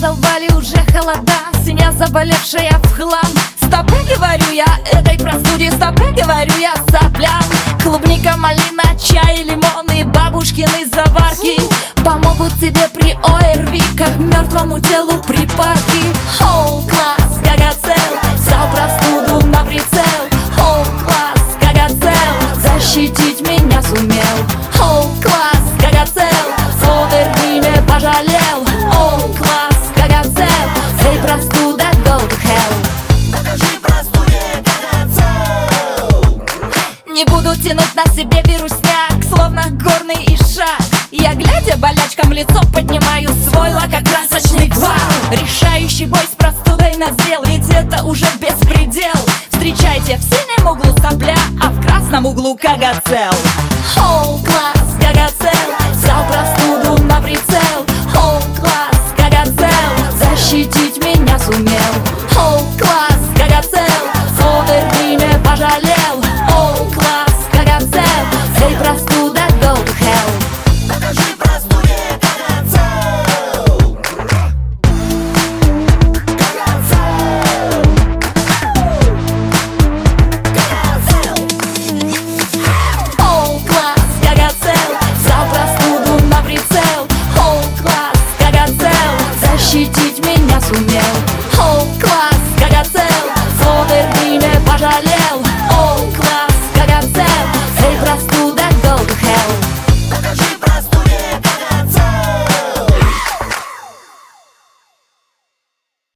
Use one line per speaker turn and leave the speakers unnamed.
Задолбали уже холода, семья заболевшая в хлам. Стопы, говорю я, этой простуде, стопы, говорю я, соплям. Клубника, малина, чай, лимон и бабушкины заварки помогут тебе при ОРВИ, как мертвому телу припарки. Оу, класс, Гагацел, взял простуду на прицел. Оу, класс, Гагацел, защитить меня сумел. Оу, класс, Гагацел, ОРВИ не пожалел. Оу, класс, Гагацел, эй, простуда, go to hell.
Покажи простуде Гагацел.
Не буду тянуть на себе вирусняк, словно горный ишак. Я, глядя болячкам в лицо, поднимаю свой лакокрасочный гвал. Решающий бой с простудой назрел, ведь это уже беспредел. Встречайте в синем углу сопля, а в красном углу Гагацел. Оу, класс,